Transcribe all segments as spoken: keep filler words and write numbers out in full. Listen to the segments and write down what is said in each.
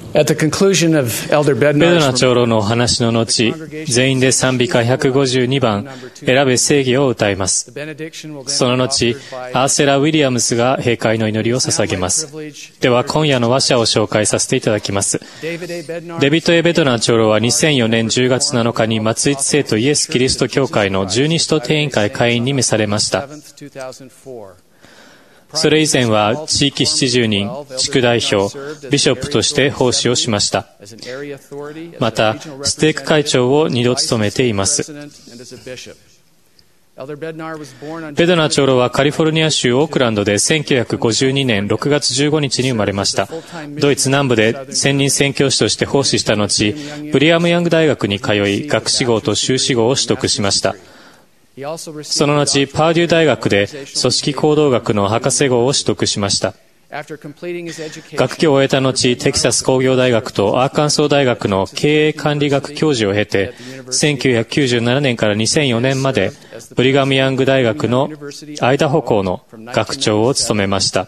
ベドナ長老のお話の後、全員で賛美歌ひゃくごじゅうにばん、選べ正義を歌います。その後、アーセラ・ウィリアムズが閉会の祈りを捧げます。では、今夜の話者を紹介させていただきます。デビッド・エ・ベドナ長老はにせんよねんじゅうがつなのかに松市聖徒イエス・キリスト教会の十二使徒定員会会員に召されました。それ以前は地域七十人、地区代表、ビショップとして奉仕をしました。また、ステーク会長をにど務めています。ベドナ長老はカリフォルニア州オークランドでせんきゅうひゃくごじゅうにねんろくがつじゅうごにちに生まれました。ドイツ南部で専任宣教師として奉仕した後、ブリアム・ヤング大学に通い、学士号と修士号を取得しました。その後、パーデュー大学で組織行動学の博士号を取得しました。学業を終えた後、テキサス工業大学とアーカンソー大学の経営管理学教授を経て、せんきゅうひゃくきゅうじゅうななねんからにせんよねんまでブリガム・ヤング大学のアイダホ校の学長を務めました。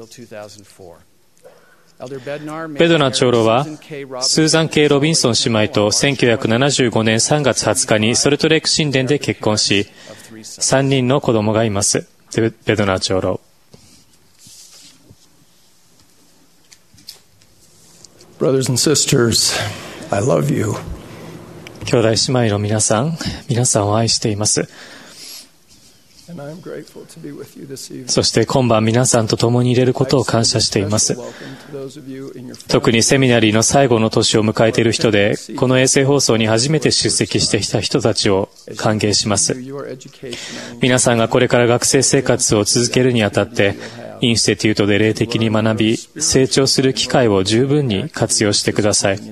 ベドナ長老はスーザン・ケイ・ロビンソン姉妹とせんきゅうひゃくななじゅうごねんさんがつはつかにソルトレーク神殿で結婚し、さんにんの子供がいます。ベドナ長老。 Brothers and sisters, I love you. 兄弟姉妹の皆さん、皆さんを愛しています。そして今晩皆さんと共にいれることを感謝しています。特にセミナリーの最後の年を迎えている人で、この衛星放送に初めて出席してきた人たちを歓迎します。皆さんがこれから学生生活を続けるにあたって、インスティテュートで霊的に学び、成長する機会を十分に活用してください。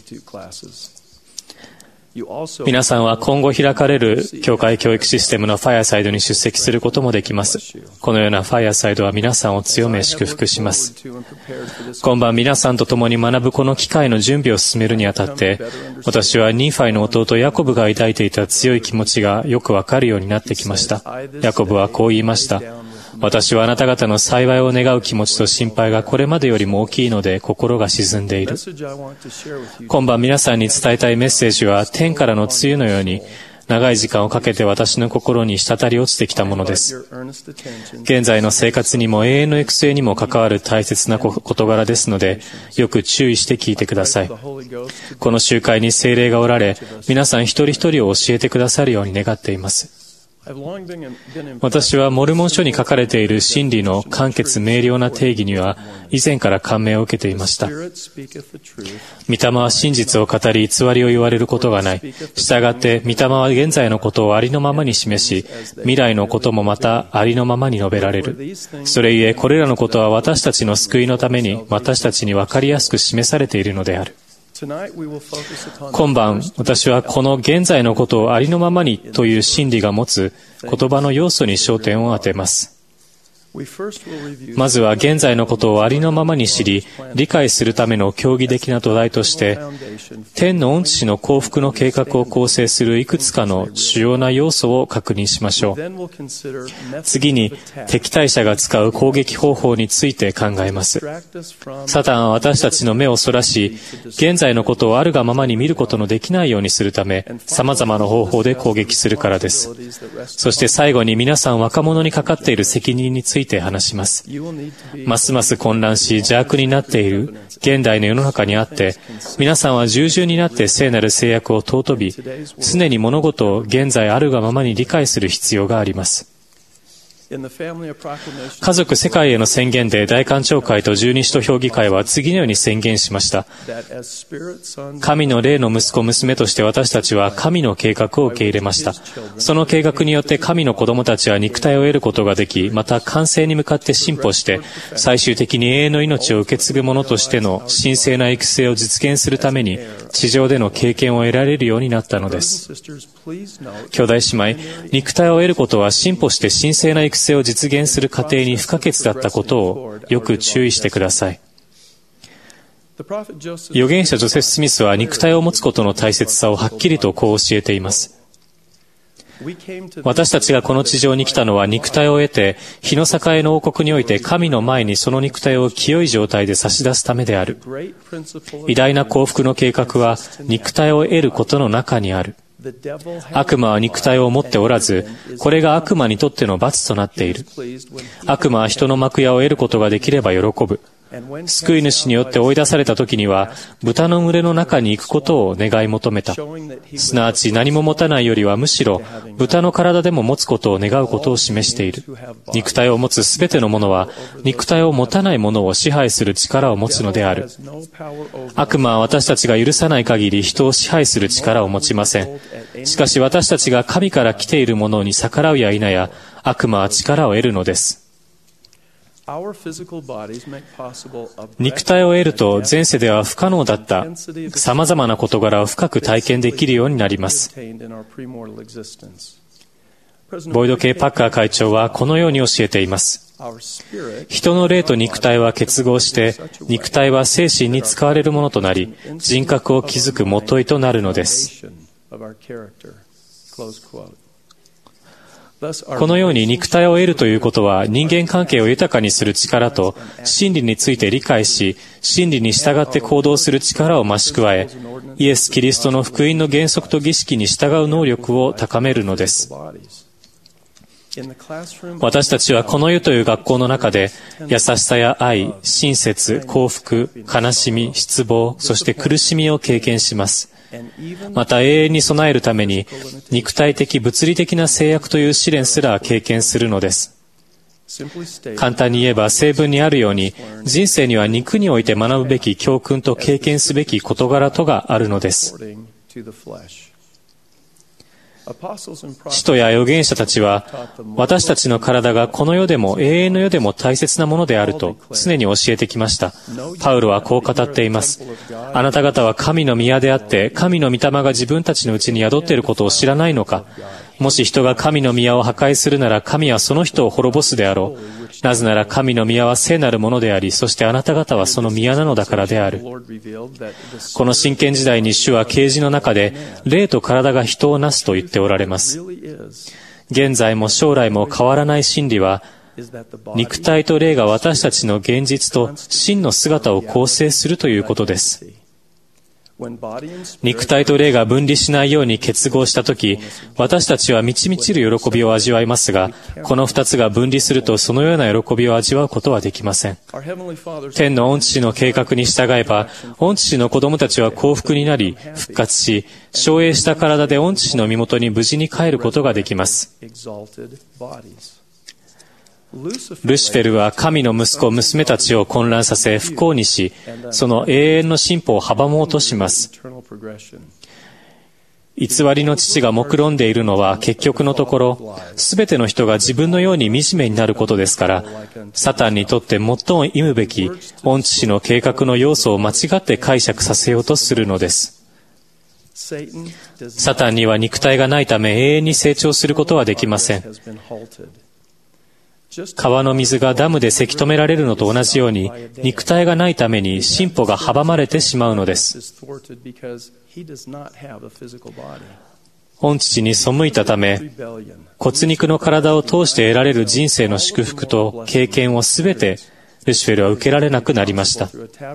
皆さんは今後開かれる教会教育システムのファイアサイドに出席することもできます。このようなファイアサイドは皆さんを強め祝福します。今晩皆さんと共に学ぶこの機会の準備を進めるにあたって、私はニーファイの弟ヤコブが抱いていた強い気持ちがよくわかるようになってきました。ヤコブはこう言いました。私はあなた方の幸いを願う気持ちと心配がこれまでよりも大きいので心が沈んでいる。今晩皆さんに伝えたいメッセージは天からの梅雨のように長い時間をかけて私の心に滴り落ちてきたものです。現在の生活にも永遠の行く末にも関わる大切な事柄ですので、よく注意して聞いてください。この集会に聖霊がおられ、皆さん一人一人を教えてくださるように願っています。私はモルモン書に書かれている真理の簡潔明瞭な定義には以前から感銘を受けていました。御霊は真実を語り偽りを言われることがない。したがって御霊は現在のことをありのままに示し、未来のこともまたありのままに述べられる。それゆえこれらのことは私たちの救いのために私たちに分かりやすく示されているのである。今晩、私はこの現在のことをありのままにという真理が持つ言葉の要素に焦点を当てます。まずは現在のことをありのままに知り、理解するための教義的な土台として、天の御父の幸福の計画を構成するいくつかの主要な要素を確認しましょう。次に、敵対者が使う攻撃方法について考えます。サタンは私たちの目をそらし、現在のことをあるがままに見ることのできないようにするため、様々な方法で攻撃するからです。そして最後に皆さん若者にかかっている責任について話します。ますます混乱し邪悪になっている現代の世の中にあって、皆さんは従順になって聖なる制約を尊び、常に物事を現在あるがままに理解する必要があります。家族世界への宣言で大官庁会と十二使徒評議会は次のように宣言しました。神の霊の息子娘として私たちは神の計画を受け入れました。その計画によって神の子供たちは肉体を得ることができ、また完成に向かって進歩して最終的に永遠の命を受け継ぐ者としての神聖な育成を実現するために地上での経験を得られるようになったのです。兄弟姉妹、肉体を得ることは進歩して神聖な育成を実現する過程に不可欠だったことをよく注意してください。預言者ジョセフ・スミスは肉体を持つことの大切さをはっきりとこう教えています。 私たちがこの地上に来たのは肉体を得て、日の栄の王国において神の前にその肉体を清い状態で差し出すためである。偉大な幸福の計画は肉体を得ることの中にある。悪魔は肉体を持っておらず、これが悪魔にとっての罰となっている。悪魔は人の幕屋を得ることができれば喜ぶ。救い主によって追い出された時には、豚の群れの中に行くことを願い求めた。すなわち何も持たないよりはむしろ、豚の体でも持つことを願うことを示している。肉体を持つすべてのものは、肉体を持たないものを支配する力を持つのである。悪魔は私たちが許さない限り人を支配する力を持ちません。しかし私たちが神から来ているものに逆らうや否や、悪魔は力を得るのです。肉体を得ると前世では不可能だった様々な事柄を深く体験できるようになります。ボイド・K・パッカー会長はこのように教えています。人の霊と肉体は結合して、肉体は精神に使われるものとなり、人格を築くもといとなるのです。このように肉体を得るということは人間関係を豊かにする力と真理について理解し真理に従って行動する力を増し加えイエス・キリストの福音の原則と儀式に従う能力を高めるのです。私たちはこの世という学校の中で優しさや愛、親切、幸福、悲しみ、失望、そして苦しみを経験します。また永遠に備えるために肉体的物理的な制約という試練すら経験するのです。簡単に言えば聖文にあるように人生には肉において学ぶべき教訓と経験すべき事柄とがあるのです。使徒や預言者たちは私たちの体がこの世でも永遠の世でも大切なものであると常に教えてきました。パウロはこう語っています。あなた方は神の宮であって神の御霊が自分たちのうちに宿っていることを知らないのか。もし人が神の宮を破壊するなら神はその人を滅ぼすであろう。なぜなら神の宮は聖なるものであり、そしてあなた方はその宮なのだからである。この真剣時代に主は啓示の中で霊と体が人をなすと言っておられます。現在も将来も変わらない真理は肉体と霊が私たちの現実と真の姿を構成するということです。肉体と霊が分離しないように結合したとき、私たちは満ち満ちる喜びを味わいますが、この二つが分離するとそのような喜びを味わうことはできません。天の御父の計画に従えば、御父の子供たちは幸福になり、復活し、照栄した体で御父の身元に無事に帰ることができます。ルシフェルは神の息子、娘たちを混乱させ不幸にし、その永遠の進歩を阻もうとします。偽りの父が目論んでいるのは結局のところ、すべての人が自分のように惨めになることですから、サタンにとって最も忌むべき御父の計画の要素を間違って解釈させようとするのです。サタンには肉体がないため永遠に成長することはできません。川の水がダムでせき止められるのと同じように、肉体がないために進歩が阻まれてしまうのです。御父に背いたため、骨肉の体を通して得られる人生の祝福と経験をすべてルシフェルは受けられなくなりました。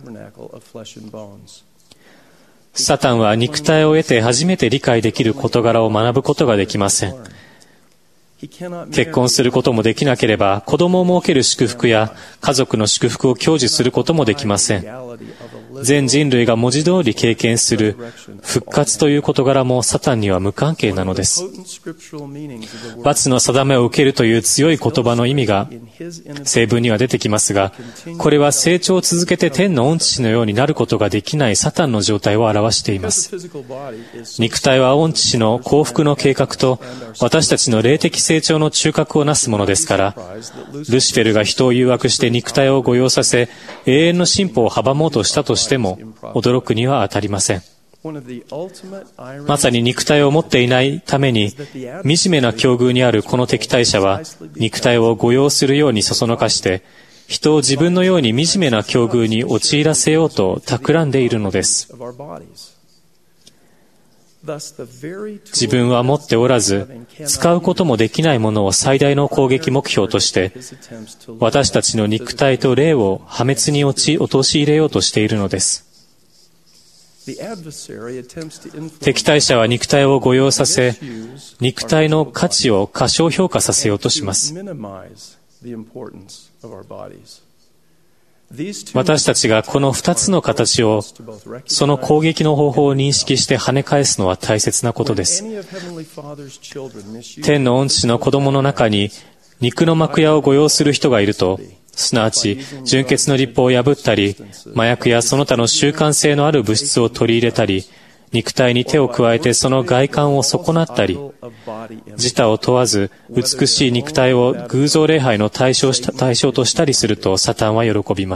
サタンは肉体を得て初めて理解できる事柄を学ぶことができません。結婚することもできなければ、子供を設ける祝福や家族の祝福を享受することもできません。全人類が文字通り経験する復活という事柄もサタンには無関係なのです。罰の定めを受けるという強い言葉の意味が聖文には出てきますが、これは成長を続けて天の御父のようになることができないサタンの状態を表しています。肉体は御父の幸福の計画と私たちの霊的成長の中核をなすものですから、ルシフェルが人を誘惑して肉体を誤用させ、永遠の進歩を阻もうとしたとしても、驚くには当たりません。まさに肉体を持っていないために、惨めな境遇にあるこの敵対者は、肉体を誤用するようにそそのかして、人を自分のように惨めな境遇に陥らせようと企んでいるのです。 自分は持っておらず、使うこともできないものを最大の攻撃目標として、私たちの肉体と霊を破滅に陥れようとしているのです。敵対者は肉体を誤用させ、肉体の価値を過小評価させようとします。私たちがこの二つの形を、その攻撃の方法を認識して跳ね返すのは大切なことです。天の恩師の子供の中に肉の幕屋を誤用する人がいると、すなわち純血の律法を破ったり、麻薬やその他の習慣性のある物質を取り入れたり、肉体に手を加えてその外観を損なったり、自他を問わず美しい肉体を偶像礼拝の対象した、対象としたりするとサタンは喜びます。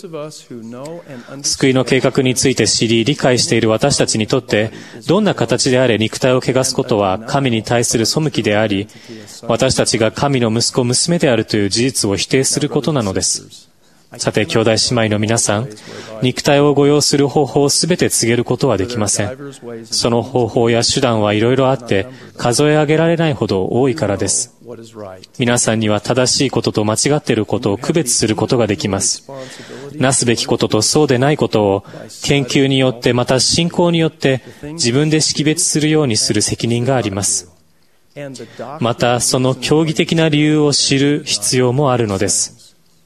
救いの計画について知り理解している私たちにとって、どんな形であれ肉体を汚すことは神に対する背きであり、私たちが神の息子娘であるという事実を否定することなのです。さて、兄弟姉妹の皆さん、肉体を誤用する方法をすべて告げることはできません。その方法や手段はいろいろあって、数え上げられないほど多いからです。皆さんには正しいことと間違っていることを区別することができます。なすべきこととそうでないことを、研究によってまた信仰によって自分で識別するようにする責任があります。また、その教義的な理由を知る必要もあるのです。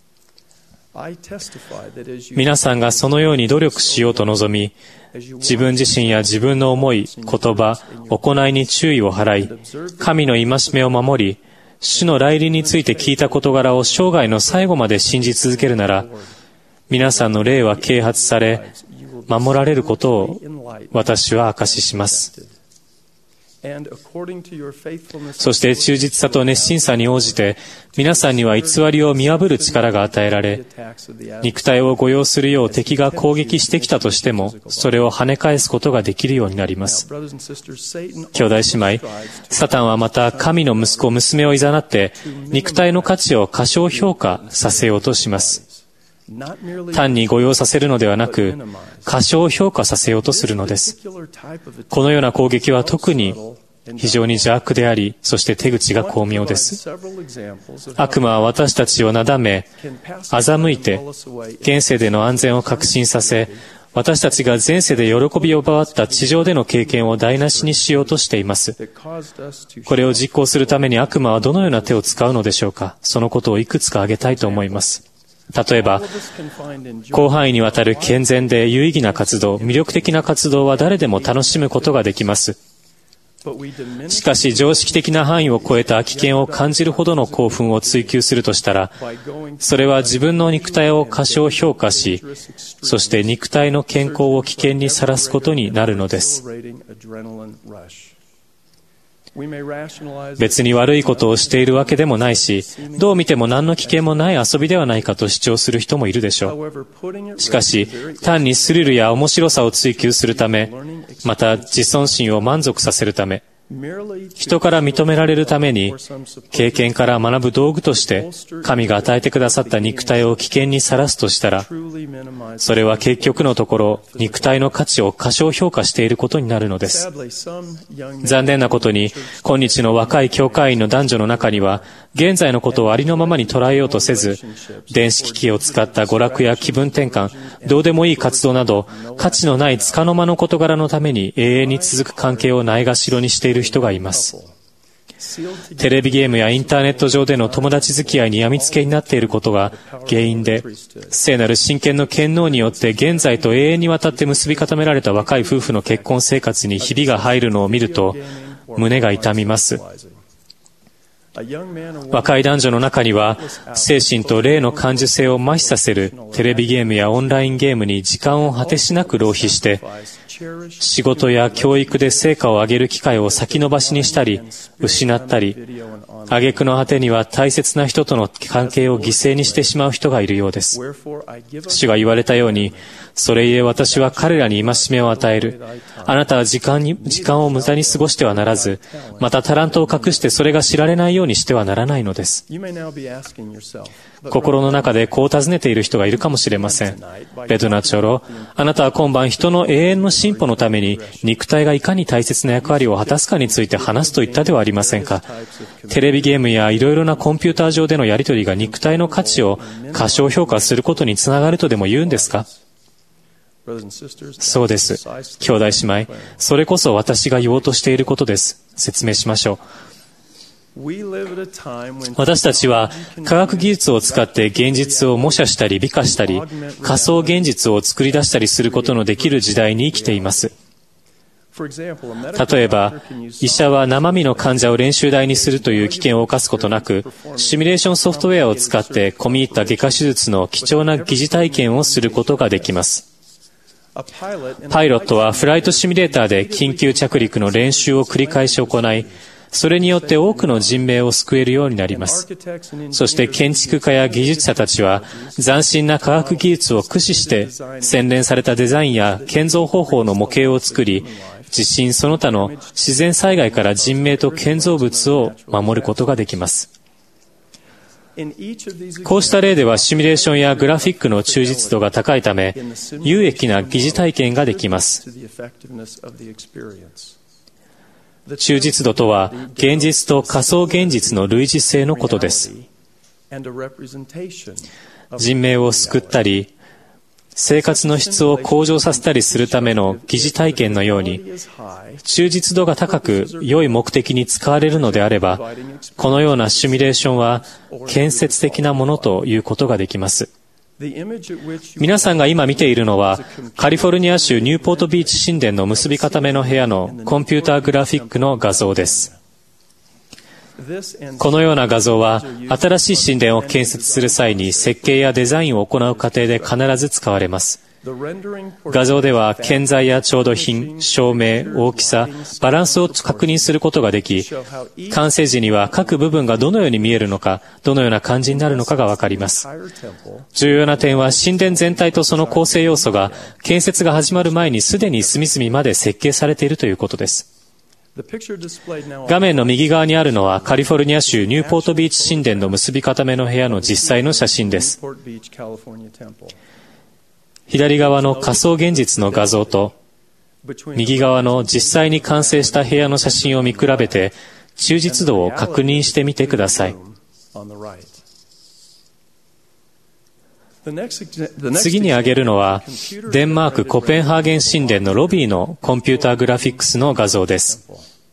皆さんがそのように努力しようと望み、自分自身や自分の思い、言葉、行いに注意を払い、神の戒めを守り、主の来臨について聞いた事柄を生涯の最後まで信じ続けるなら、皆さんの霊は啓発され、守られることを私は証しします。そして忠実さと熱心さに応じて、皆さんには偽りを見破る力が与えられ、肉体を誤用するよう敵が攻撃してきたとしても、それを跳ね返すことができるようになります。兄弟姉妹、サタンはまた神の息子、娘を誘って、肉体の価値を過小評価させようとします。単に誤用させるのではなく、過小評価させようとするのです。このような攻撃は特に非常に邪悪であり、そして手口が巧妙です。悪魔は私たちをなだめ、欺いて、現世での安全を確信させ、私たちが前世で喜びを奪った地上での経験を台無しにしようとしています。これを実行するために悪魔はどのような手を使うのでしょうか。そのことをいくつか挙げたいと思います。例えば、広範囲にわたる健全で有意義な活動、魅力的な活動は誰でも楽しむことができます。しかし、常識的な範囲を超えた危険を感じるほどの興奮を追求するとしたら、それは自分の肉体を過小評価し、そして肉体の健康を危険にさらすことになるのです。別に悪いことをしているわけでもないし、どう見ても何の危険もない遊びではないかと主張する人もいるでしょう。しかし、単にスリルや面白さを追求するため、また自尊心を満足させるため、人から認められるために、経験から学ぶ道具として、神が与えてくださった肉体を危険にさらすとしたら、それは結局のところ、肉体の価値を過小評価していることになるのです。残念なことに、今日の若い教会員の男女の中には、現在のことをありのままに捉えようとせず、電子機器を使った娯楽や気分転換、どうでもいい活動など、価値のない束の間の事柄のために永遠に続く関係をないがしろにしている人がいます。テレビゲームやインターネット上での友達付き合いに病みつけになっていることが原因で、聖なる真剣の権能によって現在と永遠にわたって結び固められた若い夫婦の結婚生活にひびが入るのを見ると、胸が痛みます。若い男女の中には、精神と霊の感受性を麻痺させるテレビゲームやオンラインゲームに時間を果てしなく浪費して、仕事や教育で成果を上げる機会を先延ばしにしたり、失ったり、挙句の果てには大切な人との関係を犠牲にしてしまう人がいるようです。主が言われたように、 それゆえ私は彼らに戒めを与える。あなたは時間に、時間を無駄に過ごしてはならず、またタラントを隠してそれが知られないようにしてはならないのです。心の中でこう尋ねている人がいるかもしれません。ベドナチョロ、あなたは今晩人の永遠の進歩のために肉体がいかに大切な役割を果たすかについて話すと言ったではありませんか。テレビゲームやいろいろなコンピューター上でのやり取りが肉体の価値を過小評価することにつながるとでも言うんですか。そうです。兄弟姉妹、それこそ私が言おうとしていることです。説明しましょう。私たちは科学技術を使って現実を模写したり美化したり仮想現実を作り出したりすることのできる時代に生きています。例えば、医者は生身の患者を練習台にするという危険を冒すことなく、シミュレーションソフトウェアを使って込み入った外科手術の貴重な疑似体験をすることができます。パイロットはフライトシミュレーターで緊急着陸の練習を繰り返し行い、それによって多くの人命を救えるようになります。そして建築家や技術者たちは斬新な科学技術を駆使して洗練されたデザインや建造方法の模型を作り、地震その他の自然災害から人命と建造物を守ることができます。こうした例ではシミュレーションやグラフィックの忠実度が高いため、有益な疑似体験ができます。忠実度とは、現実と仮想現実の類似性のことです。人命を救ったり、生活の質を向上させたりするための疑似体験のように、忠実度が高く良い目的に使われるのであれば、このようなシミュレーションは建設的なものということができます。皆さんが今見ているのは、カリフォルニア州ニューポートビーチ神殿の結び固めの部屋のコンピューターグラフィックの画像です。このような画像は、新しい神殿を建設する際に設計やデザインを行う過程で必ず使われます。画像では建材や調度品、照明、大きさ、バランスを確認することができ、完成時には各部分がどのように見えるのか、どのような感じになるのかがわかります。重要な点は神殿全体とその構成要素が建設が始まる前にすでに隅々まで設計されているということです。画面の右側にあるのはカリフォルニア州ニューポートビーチ神殿の結び固めの部屋の実際の写真です。左側の仮想現実の画像と右側の実際に完成した部屋の写真を見比べて忠実度を確認してみてください。次に挙げるのはデンマークコペンハーゲン神殿のロビーのコンピューターグラフィックスの画像です。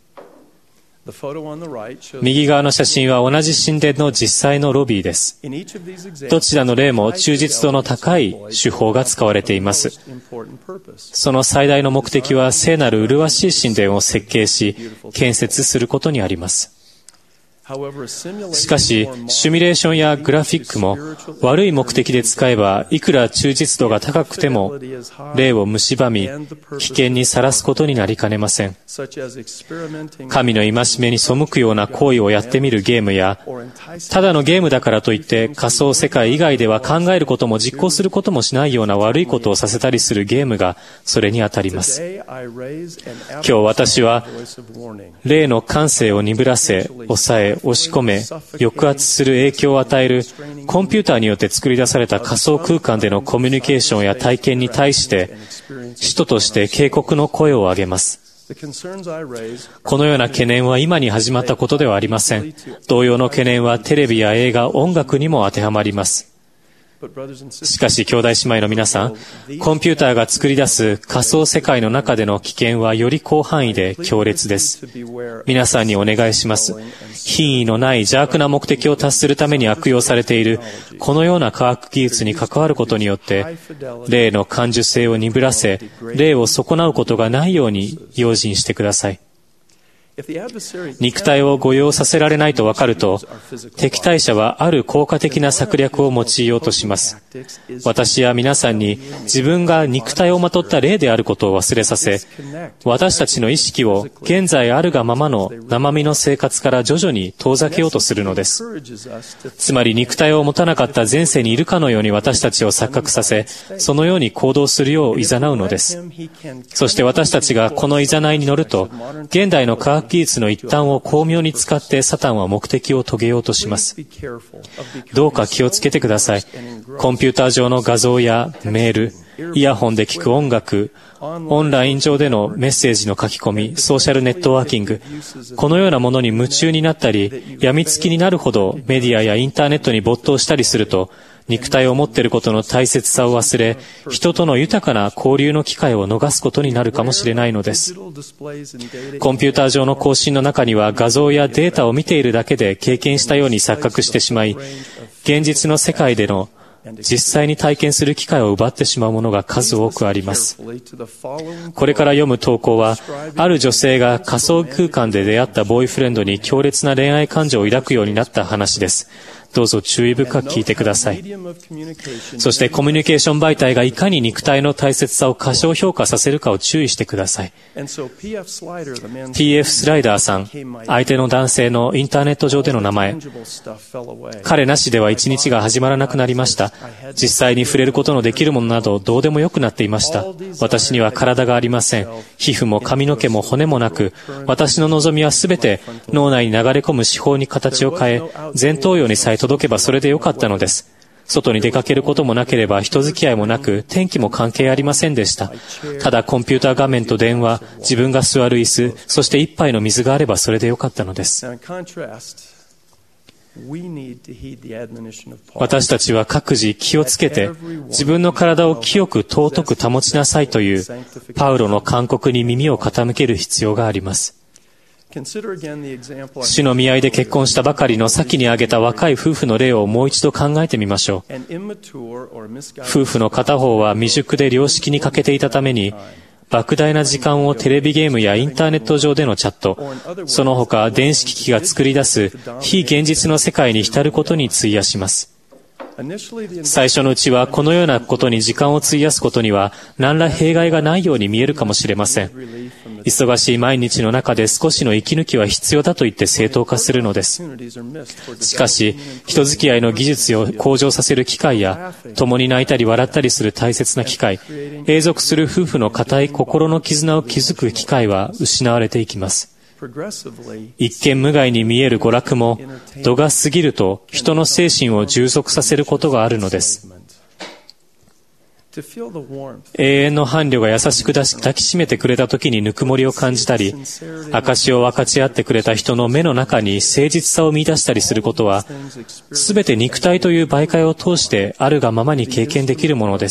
右側の写真は同じ神殿の実際のロビーです。どちらの例も忠実度の高い手法が使われています。その最大の目的は聖なる麗しい神殿を設計し、建設することにあります。しかし、シミュレーションやグラフィックも悪い目的で使えば、いくら忠実度が高くても、霊を蝕み、危険にさらすことになりかねません。神の戒めに背くような行為をやってみるゲームや、ただのゲームだからといって仮想世界以外では考えることも実行することもしないような悪いことをさせたりするゲームがそれにあたります。今日私は、霊の感性を鈍らせ、抑え、押し込め、抑圧する影響を与えるコンピューターによって作り出された仮想空間でのコミュニケーションや体験に対して使徒として警告の声を上げます。このような懸念は今に始まったことではありません。同様の懸念はテレビや映画、音楽にも当てはまります。しかし兄弟姉妹の皆さん、コンピューターが作り出す仮想世界の中での危険はより広範囲で強烈です。皆さんにお願いします。品位のない邪悪な目的を達するために悪用されているこのような科学技術に関わることによって霊の感受性を鈍らせ、霊を損なうことがないように用心してください。 肉体を誤用させられないと分かると、敵対者はある効果的な策略を用いようとします。私や皆さんに自分が肉体をまとった霊であることを忘れさせ、私たちの意識を現在あるがままの生身の生活から徐々に遠ざけようとするのです。つまり肉体を持たなかった前世にいるかのように私たちを錯覚させ、そのように行動するよう誘うのです。そして私たちがこの誘いに乗ると、現代の科学技術の一端を巧妙に使ってサタンは目的を遂げようとします。どうか気をつけてください。コンピューター上の画像やメール、イヤホンで聞く音楽、オンライン上でのメッセージの書き込み、ソーシャルネットワーキング、このようなものに夢中になったり、病みつきになるほどメディアやインターネットに没頭したりすると、肉体を持っていることの大切さを忘れ、人との豊かな交流の機会を逃すことになるかもしれないのです。コンピューター上の更新の中には画像やデータを見ているだけで経験したように錯覚してしまい、現実の世界での実際に体験する機会を奪ってしまうものが数多くあります。これから読む投稿は、ある女性が仮想空間で出会ったボーイフレンドに強烈な恋愛感情を抱くようになった話です。どうぞ注意深く聞いてください。そしてコミュニケーション媒体がいかに肉体の大切さを過小評価させるかを注意してください。ピーエフ スライダーさん、相手の男性のインターネット上での名前。彼なしでは一日が始まらなくなりました。実際に触れることのできるものなどどうでもよくなっていました。私には体がありません。皮膚も髪の毛も骨もなく、私の望みはすべて脳内に流れ込む手法に形を変え、前頭葉にさえ届けばそれでよかったのです。外に出かけることもなければ人付き合いもなく、天気も関係ありませんでした。ただコンピューター画面と電話、自分が座る椅子、そして一杯の水があればそれでよかったのです。私たちは各自気をつけて、自分の体を清く尊く保ちなさいというパウロの勧告に耳を傾ける必要があります。主の見合いで結婚したばかりの先に挙げた若い夫婦の例をもう一度考えてみましょう。夫婦の片方は未熟で良識に欠けていたために、莫大な時間をテレビゲームやインターネット上でのチャット、その他電子機器が作り出す非現実の世界に浸ることに費やします。最初のうちはこのようなことに時間を費やすことには何ら弊害がないように見えるかもしれません。忙しい毎日の中で少しの息抜きは必要だと言って正当化するのです。しかし、人付き合いの技術を向上させる機会や、共に泣いたり笑ったりする大切な機会、永続する夫婦の固い心の絆を築く機会は失われていきます。一見無害に見える娯楽も、度が過ぎると人の精神を充足させることがあるのです。永遠の伴侶が優しく抱きしめてくれた時にぬくもりを感じたり、証を分かち合ってくれた人の目の中に誠実さを見出したりすることは、すべて肉体という媒介を通してあるがままに経験できるものです。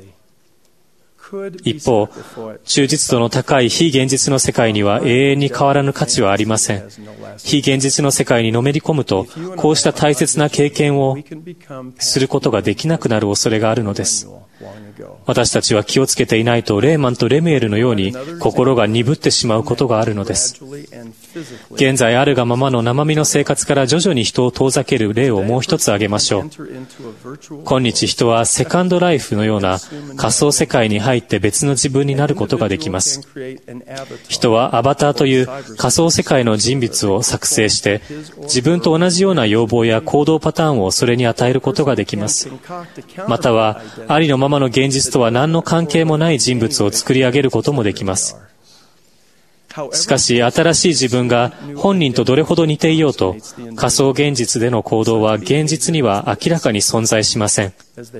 一方、忠実度の高い非現実の世界には永遠に変わらぬ価値はありません。非現実の世界にのめり込むと、こうした大切な経験をすることができなくなる恐れがあるのです。私たちは気をつけていないとレーマンとレミエルのように心が鈍ってしまうことがあるのです。現在あるがままの生身の生活から徐々に人を遠ざける例をもう一つ挙げましょう。今日人はセカンドライフのような仮想世界に入って別の自分になることができます。人はアバターという仮想世界の人物を作成して自分と同じような要望や行動パターンをそれに与えることができます。またはありのままの現実とは何の関係もない人物を作り上げることもできます。しかし新しい自分が本人とどれほど似ていようと仮想現実での行動は現実には明らかに存在しません。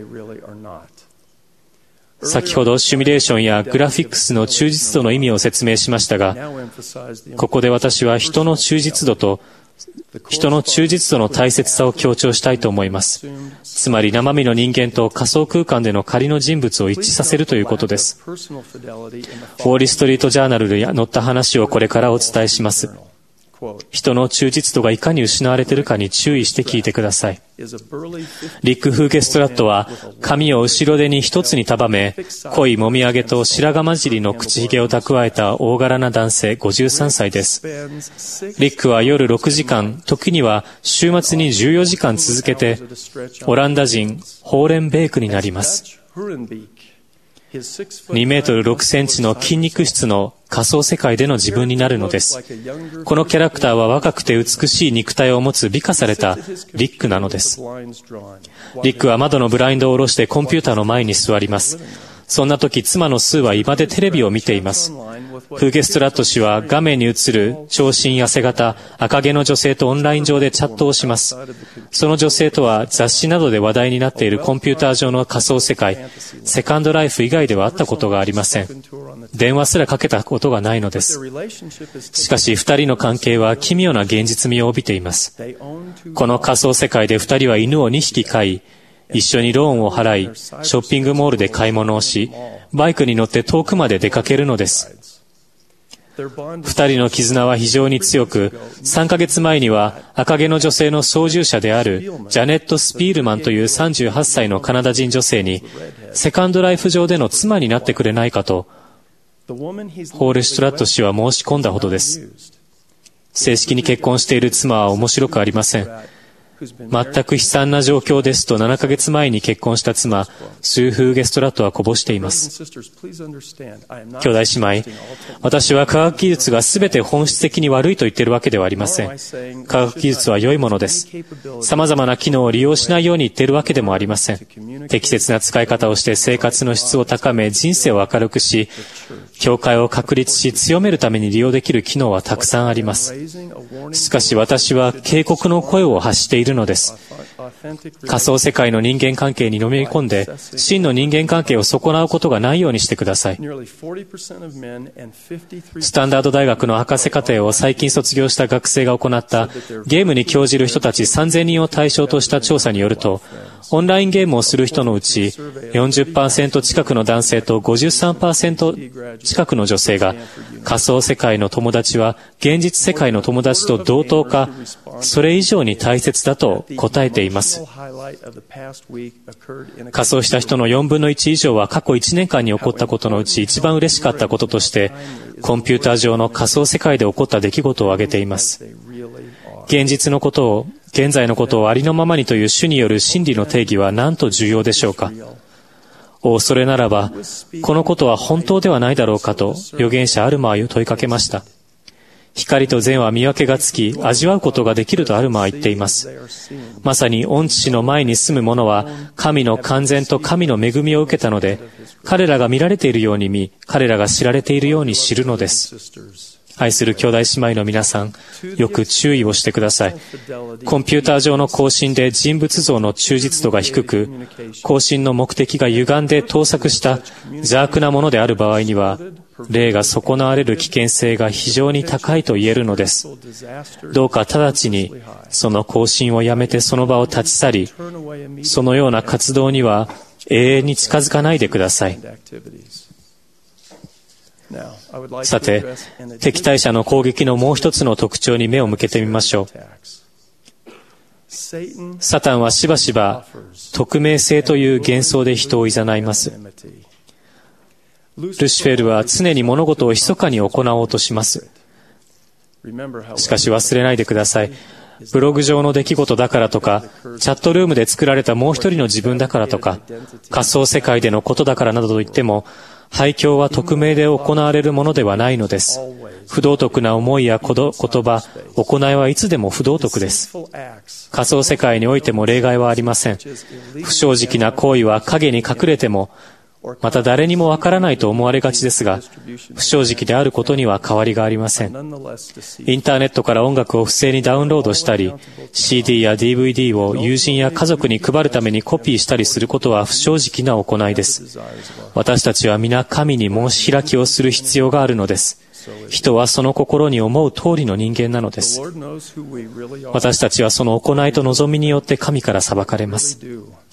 先ほどシミュレーションやグラフィックスの忠実度の意味を説明しましたが、ここで私は人の忠実度と人の忠実度の大切さを強調したいと思います。つまり生身の人間と仮想空間での仮の人物を一致させるということです。ウォール・ストリート・ジャーナルで載った話をこれからお伝えします。 人の忠実度がいかに失われているかに注意して聞いてください。リック・フーゲストラットは髪を後ろ手に一つに束め、濃いもみあげと白髪混じりの口ひげを蓄えた大柄な男性ごじゅうさんさいです。リックは夜ろくじかん、時には週末にじゅうよじかん続けてオランダ人ホーレンベークになります。にメートルろくセンチの筋肉質の仮想世界での自分になるのです。このキャラクターは若くて美しい肉体を持つ美化されたリックなのです。リックは窓のブラインドを下ろしてコンピューターの前に座ります。そんな時、妻のスーは居間でテレビを見ています。フーゲストラット氏は画面に映る長身痩せ型赤毛の女性とオンライン上でチャットをします。その女性とは雑誌などで話題になっているコンピューター上の仮想世界セカンドライフ以外では会ったことがありません。電話すらかけたことがないのです。しかし二人の関係は奇妙な現実味を帯びています。この仮想世界で二人は犬をにひき飼い、一緒にローンを払い、ショッピングモールで買い物をし、バイクに乗って遠くまで出かけるのです。二人の絆は非常に強く、さんかげつまえには赤毛の女性の操縦者であるジャネット・スピールマンというさんじゅうはっさいのカナダ人女性に、セカンドライフ上での妻になってくれないかと、ホーレストラット氏は申し込んだほどです。正式に結婚している妻は面白くありません。全く悲惨な状況ですとななかげつまえに結婚した妻、スー・フーゲストラットはこぼしています。兄弟姉妹、私は科学技術が全て本質的に悪いと言っているわけではありません。科学技術は良いものです。様々な機能を利用しないように言っているわけでもありません。適切な使い方をして生活の質を高め、人生を明るくし、教会を確立し強めるために利用できる機能はたくさんあります。しかし私は警告の声を発しているのです。仮想世界の人間関係にのめり込んで真の人間関係を損なうことがないようにしてください。スタンダード大学の博士課程を最近卒業した学生が行ったゲームに興じる人たちさんぜんにんを対象とした調査によると、オンラインゲームをする人のうち よんじゅっパーセント 近くの男性と ごじゅうさんパーセント 近くの女性が仮想世界の友達は現実世界の友達と同等かそれ以上に大切だと答えています。仮装した人のよんぶんのいち以上は過去いちねんかんに起こったことのうち一番嬉しかったこととしてコンピューター上の仮想世界で起こった出来事を挙げています。現実のことを現在のことをありのままにという主による真理の定義は何と重要でしょうか。おそれならばこのことは本当ではないだろうかと預言者アルマは問いかけました。光と善は見分けがつき味わうことができるとアルマは言っています。まさに御父の前に住む者は神の完全と神の恵みを受けたので、彼らが見られているように見、彼らが知られているように知るのです。愛する兄弟姉妹の皆さん、よく注意をしてください。コンピューター上の更新で人物像の忠実度が低く、更新の目的が歪んで盗作した邪悪なものである場合には、霊が損なわれる危険性が非常に高いと言えるのです。どうか直ちにその更新をやめてその場を立ち去り、そのような活動には永遠に近づかないでください。さて、敵対者の攻撃のもう一つの特徴に目を向けてみましょう。サタンはしばしば匿名性という幻想で人を誘います。ルシフェルは常に物事を密かに行おうとします。しかし忘れないでください。ブログ上の出来事だからとか、チャットルームで作られたもう一人の自分だからとか、仮想世界でのことだからなどと言っても、廃墟は匿名で行われるものではないのです。不道徳な思いや言葉、行いはいつでも不道徳です。仮想世界においても例外はありません。不正直な行為は影に隠れても、また誰にもわからないと思われがちですが、不正直であることには変わりがありません。インターネットから音楽を不正にダウンロードしたり、シーディー や ディーブイディー を友人や家族に配るためにコピーしたりすることは不正直な行いです。私たちは皆神に申し開きをする必要があるのです。人はその心に思う通りの人間なのです。私たちはその行いと望みによって神から裁かれます。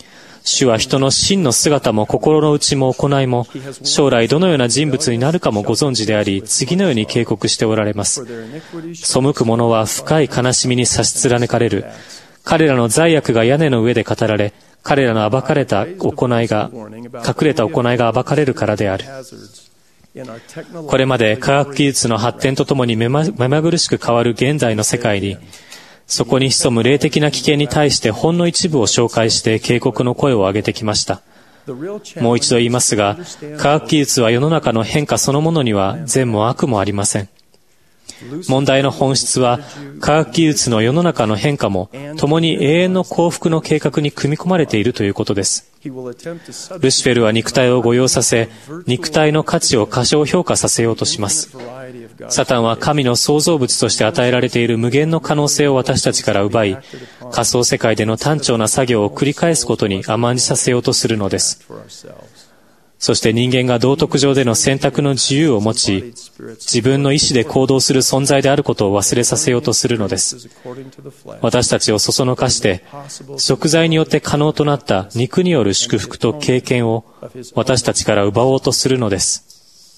主は人の真の姿も心の内も行いも、将来どのような人物になるかもご存知であり、次のように警告しておられます。背く者は深い悲しみに差し貫かれる。彼らの罪悪が屋根の上で語られ、彼らの暴かれた行いが、隠れた行いが暴かれるからである。これまで科学技術の発展とともに目ま、目まぐるしく変わる現代の世界に、そこに潜む霊的な危険に対してほんの一部を紹介して警告の声を上げてきました。もう一度言いますが、科学技術は世の中の変化そのものには善も悪もありません。問題の本質は、科学技術の世の中の変化も共に永遠の幸福の計画に組み込まれているということです。ルシフェルは肉体を誤用させ、肉体の価値を過小評価させようとします。サタンは神の創造物として与えられている無限の可能性を私たちから奪い、仮想世界での単調な作業を繰り返すことに甘んじさせようとするのです。そして人間が道徳上での選択の自由を持ち、自分の意思で行動する存在であることを忘れさせようとするのです。私たちをそそのかして、贖罪によって可能となった肉による祝福と経験を私たちから奪おうとするのです。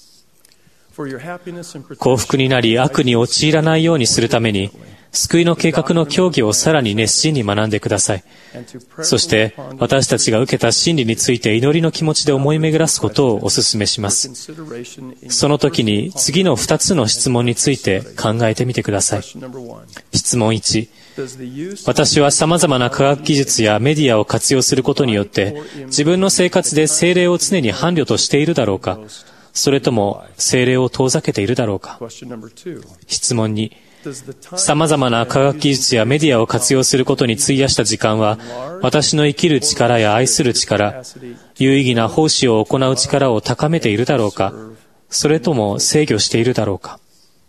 幸福になり悪に陥らないようにするために、救いの計画の教義をさらに熱心に学んでください。そして私たちが受けた真理について祈りの気持ちで思い巡らすことをお勧めします。その時に次の二つの質問について考えてみてください。質問いち、私は様々な科学技術やメディアを活用することによって自分の生活で聖霊を常に伴侶としているだろうか、それとも聖霊を遠ざけているだろうか。質問に、様々な科学技術やメディアを活用することに費やした時間は、私の生きる力や愛する力、有意義な奉仕を行う力を高めているだろうか、それとも制御しているだろうか。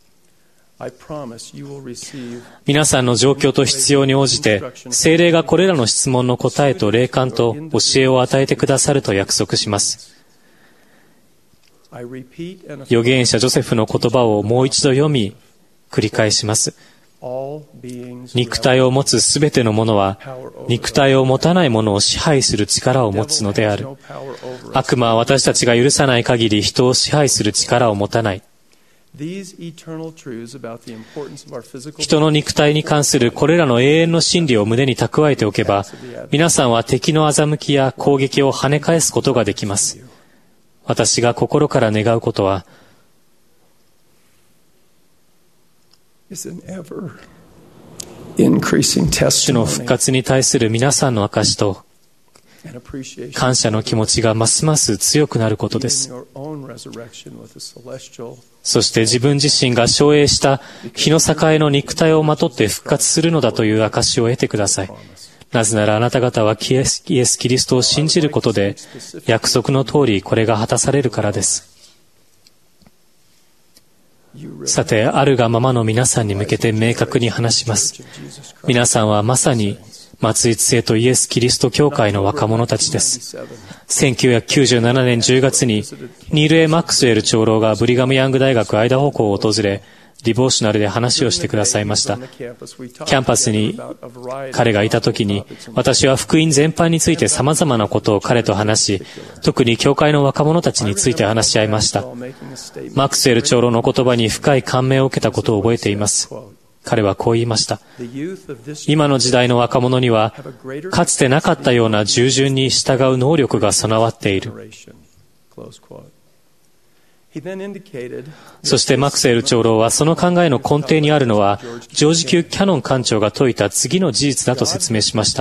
皆さんの状況と必要に応じて、聖霊がこれらの質問の答えと霊感と教えを与えてくださると約束します。預言者ジョセフの言葉をもう一度読み、繰り返します。肉体を持つすべてのものは、肉体を持たないものを支配する力を持つのである。悪魔は私たちが許さない限り人を支配する力を持たない。人の肉体に関するこれらの永遠の真理を胸に蓄えておけば、皆さんは敵の欺きや攻撃を跳ね返すことができます。私が心から願うことは、主の復活に対する皆さんの証しと感謝の気持ちがますます強くなることです。そして自分自身が照栄した日の栄の肉体をまとって復活するのだという証しを得てください。なぜならあなた方はイエス・キリストを信じることで約束の通りこれが果たされるからです。さて、あるがままの皆さんに向けて明確に話します。皆さんはまさに松井杖とイエス・キリスト教会の若者たちです。せんきゅうひゃくきゅうじゅうななねんじゅうがつにニール・エマックスウェル長老がブリガム・ヤング大学アイダホ校を訪れ、ディボーショナルで話をしてくださいました。キャンパスに彼がいた時に、私は福音全般について様々なことを彼と話し、特に教会の若者たちについて話し合いました。マックスウェル長老の言葉に深い感銘を受けたことを覚えています。彼はこう言いました。今の時代の若者には、かつてなかったような従順に従う能力が備わっている。そしてマクセール長老はその考えの根底にあるのは、ジョージ・キュー・キャノン館長が説いた次の事実だと説明しました。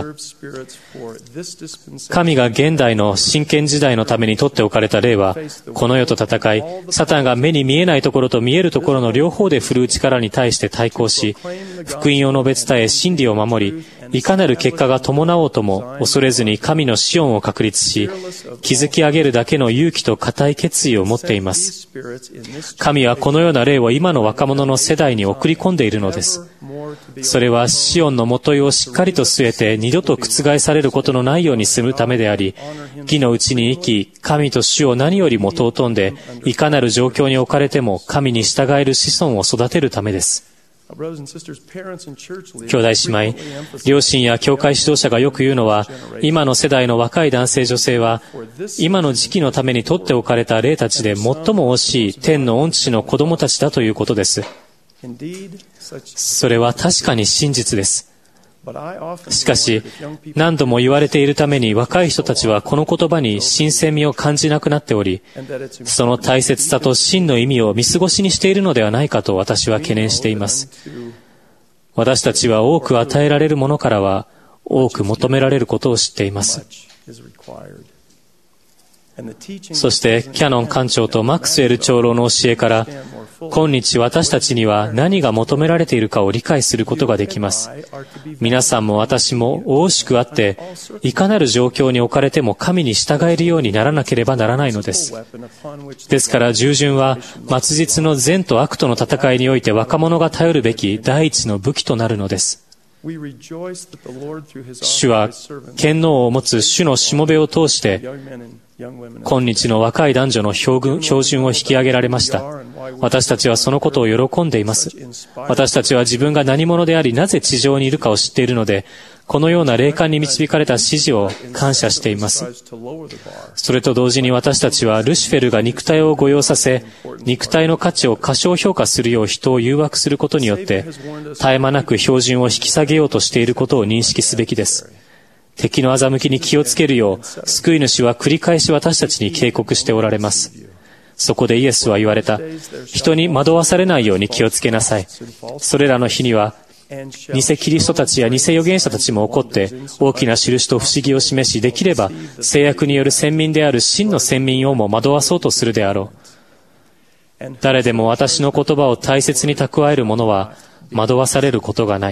神が現代の真剣時代のために取っておかれた霊は、この世と戦い、サタンが目に見えないところと見えるところの両方で振るう力に対して対抗し、福音を述べ伝え真理を守り、いかなる結果が伴おうとも恐れずに神の子音を確立し、築き上げるだけの勇気と固い決意を持っています。神はこのような霊を今の若者の世代に送り込んでいるのです。それはシオンの元いをしっかりと据えて二度と覆されることのないようにするためであり、義のうちに生き、神と主を何よりも尊んで、いかなる状況に置かれても神に従える子孫を育てるためです。 兄弟姉妹、両親や教会指導者がよく言うのは、今の世代の若い男性女性は、今の時期のために取っておかれた霊たちで最も惜しい天の御父の子供たちだということです。それは確かに真実です。しかし、何度も言われているために若い人たちはこの言葉に新鮮味を感じなくなっており、その大切さと真の意味を見過ごしにしているのではないかと私は懸念しています。私たちは多く与えられるものからは多く求められることを知っています。そしてキャノン館長とマックスウェル長老の教えから、今日私たちには何が求められているかを理解することができます。皆さんも私も大しくあって、いかなる状況に置かれても神に従えるようにならなければならないのです。ですから従順は末日の善と悪との戦いにおいて若者が頼るべき第一の武器となるのです。主は権能を持つ主のしもべを通して、今日の若い男女の標準を引き上げられました。私たちはそのことを喜んでいます。私たちは自分が何者であり、なぜ地上にいるかを知っているので、このような霊感に導かれた指示を感謝しています。それと同時に私たちはルシフェルが肉体を誤用させ、肉体の価値を過小評価するよう人を誘惑することによって、絶え間なく標準を引き下げようとしていることを認識すべきです。敵の欺きに気をつけるよう、救い主は繰り返し私たちに警告しておられます。そこでイエスは言われた。人に惑わされないように気をつけなさい。それらの日には、偽キリストたちや偽預言者たちも起こって、大きな印と不思議を示し、できれば、制約による先民である真の先民をも惑わそうとするであろう。誰でも私の言葉を大切に蓄える者は、惑わされることがない。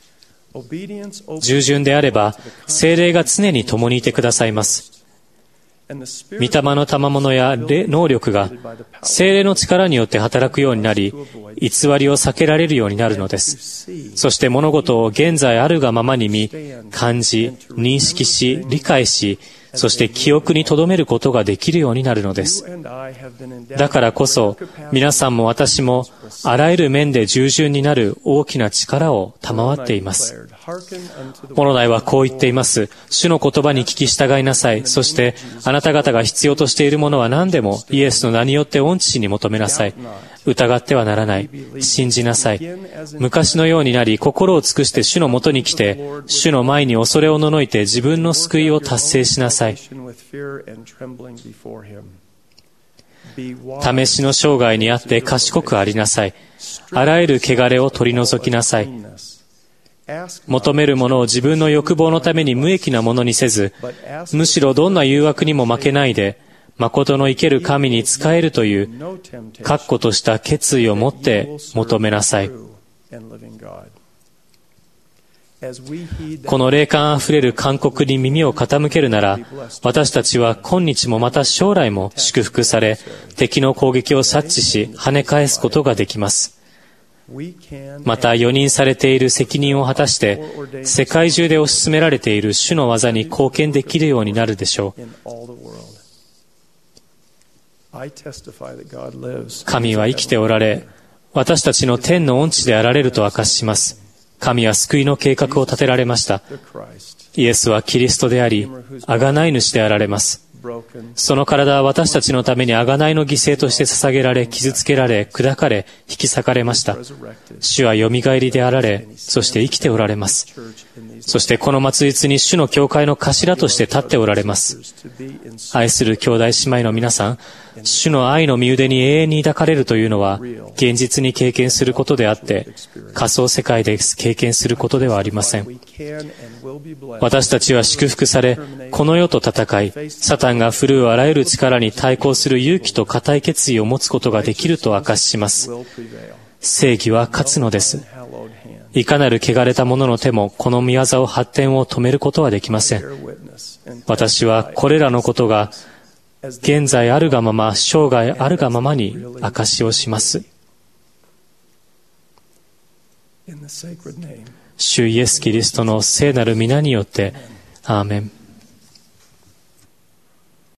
従順であれば、聖霊が常に共にいてくださいます。御霊の賜物や能力が聖霊の力によって働くようになり、偽りを避けられるようになるのです。そして物事を現在あるがままに見、感じ、認識し、理解し、そして記憶に留めることができるようになるのです。だからこそ、皆さんも私も、あらゆる面で従順になる大きな力を賜っています。モロナイはこう言っています。主の言葉に聞き従いなさい。そして、あなた方が必要としているものは何でも、イエスの名によって御父に求めなさい。疑ってはならない。信じなさい。昔のようになり、心を尽くして主のもとに来て、主の前に恐れをののいて自分の救いを達成しなさい。試しの生涯にあって賢くありなさい。あらゆる汚れを取り除きなさい。求めるものを自分の欲望のために無益なものにせず、むしろどんな誘惑にも負けないで、誠の生ける神に仕えるという確固とした決意を持って求めなさい。この霊感あふれる勧告に耳を傾けるなら、私たちは今日もまた将来も祝福され、敵の攻撃を察知し跳ね返すことができます。また預任されている責任を果たして、世界中で推し進められている主の技に貢献できるようになるでしょう。神は生きておられ、私たちの天の御父であられると明かします。神は救いの計画を立てられました。イエスはキリストであり、贖い主であられます。その体は私たちのために贖いの犠牲として捧げられ、傷つけられ、砕かれ、引き裂かれました。主はよみがえりであられ、そして生きておられます。そしてこの末日に主の教会の頭として立っておられます。愛する兄弟姉妹の皆さん、主の愛の身腕に永遠に抱かれるというのは、現実に経験することであって、仮想世界で経験することではありません。私たちは祝福され、この世と戦い、サタンが振るうあらゆる力に対抗する勇気と固い決意を持つことができると明かします。正義は勝つのです。いかなる汚れた者の手もこの御業を発展を止めることはできません。私はこれらのことが現在あるがまま、生涯あるがままに証しをします。主イエス・キリストの聖なる皆によって、アーメン。